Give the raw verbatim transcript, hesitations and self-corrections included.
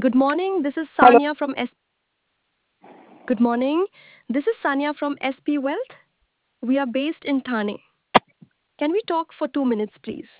Good morning. This is Hello. Sanya from S. Good morning. This is Sanya from S P Wealth. We are based in Thane. Can we talk for two minutes, please?